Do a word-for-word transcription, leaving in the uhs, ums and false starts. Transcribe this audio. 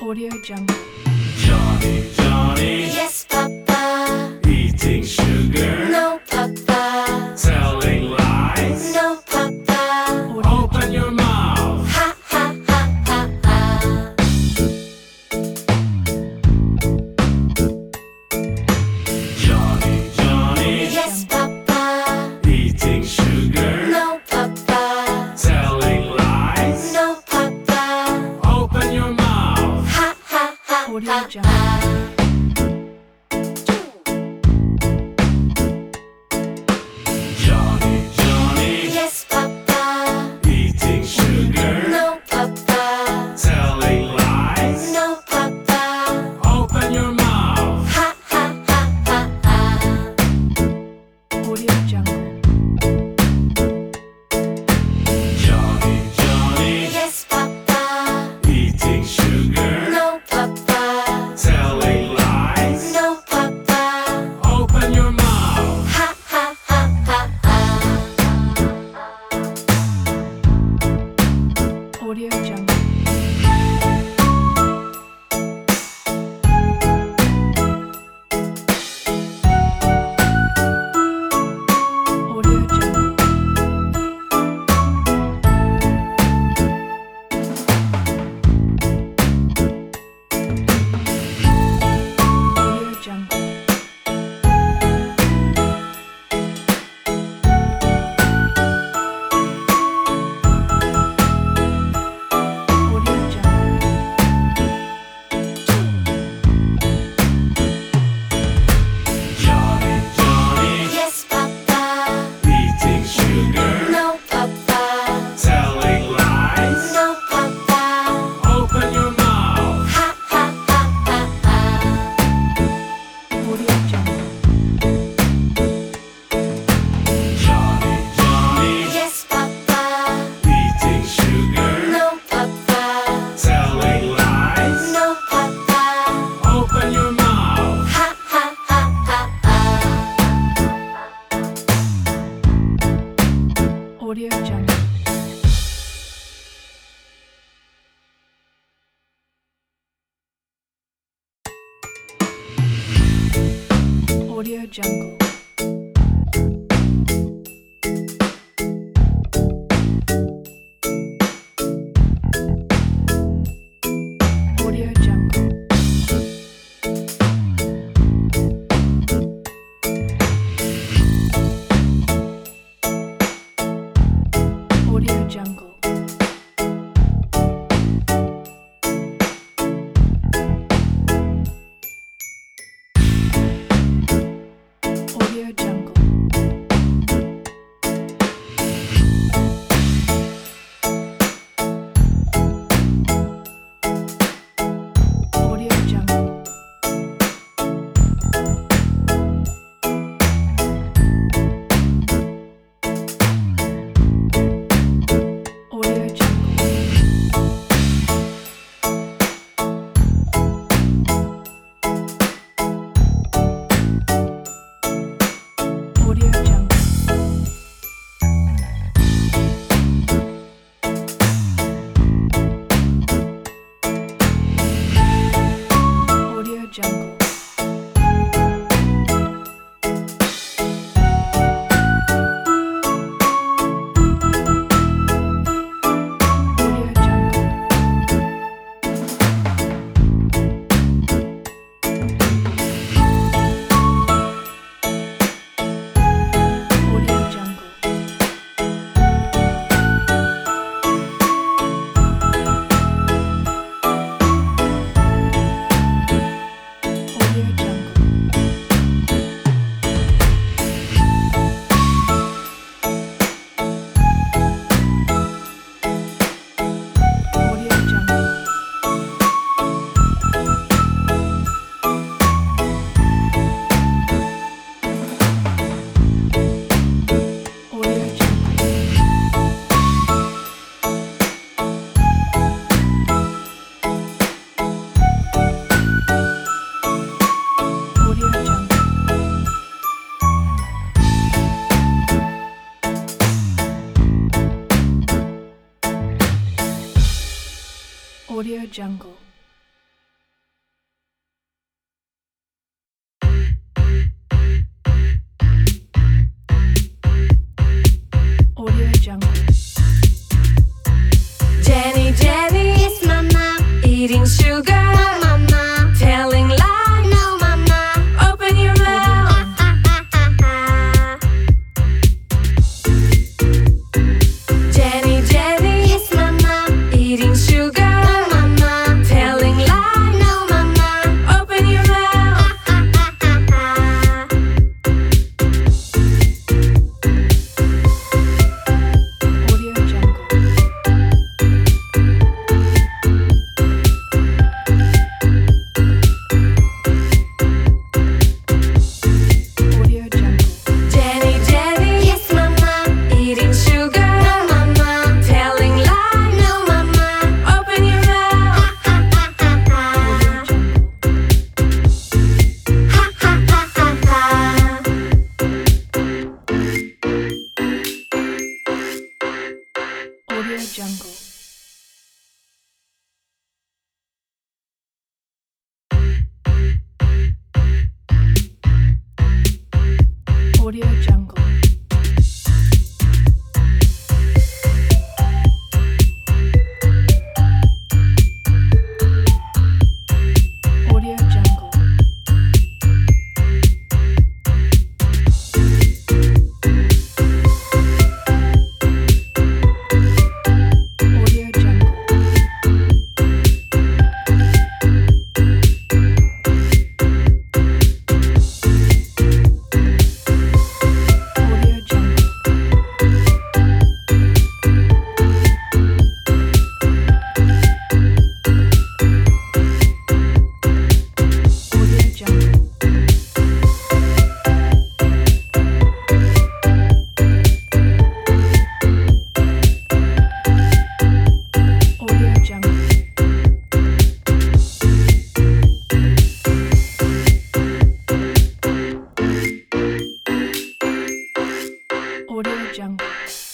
Audio Jungle. Johnny, Johnny, Yes, Papa. eating sugar, No, Papa. telling lies. No, Papa. Open your mouth. Ha, ha, ha, ha, ha. Johnny, Johnny, Yes, Papa. eating sugar, No, Papa. telling lies. No, Papa. Open your mouth. Ha, ha, ha, Audio ha, Jungle. ha. Johnny, Johnny, Yes, Papa. eating sugar, No, Papa. telling lies. No, Papa. Open your mouth. Ha, ha, ha, ha, ha. Audio Jungle. Johnny, Johnny, Yes, Papa. eating sugar, No, Papa. telling lies. No, Papa. Open your mouth. Ha, ha, ha, ha, ha. Audio Jungle. Audio Jungle. Audio Jungle. Audio Jungle. Johnny, Johnny, Yes, Papa. eating sugar, No, Papa. telling lies. No, Papa. Open your mouth. Ha, ha, ha, ha, ha. Audio Jungle. Johnny, Johnny, Yes, Papa. eating sugar, No, Papa. telling lies. No, Papa. Open your mouth. Ha, ha, ha, ha, ha. Audio Jungle. Audio Jungle. Audio Jungle. Audio Jungle. Audio Jungle. Audio Jungle. Audio Jungle. Audio Jungle. Audio Jungle. Audio Jungle. Audio Jungle. Audio Jungle. Audio Jungle. Audio Jungle. Audio Jungle. Audio Jungle. Eating sugar. No, mama. Telling lies. No, mama. Open your mouth. Jenny, Jenny. Yes, mama. Eating sugar. No, mama. Telling lies. No, mama. Open your mouth. Audio Jungle. Audio Jungle. Jenny, Jenny. Yes, mama. Eating sugar. No, mama. Telling lies. No, mama. Open your mouth. Audio Jungle. Ha ha ha ha ha. Audio Jungle. Audio Jungle. Audio Jungle. Audio Jungle. Audio Jungle. Audio Jungle. Audio Jungle. Audio Jungle.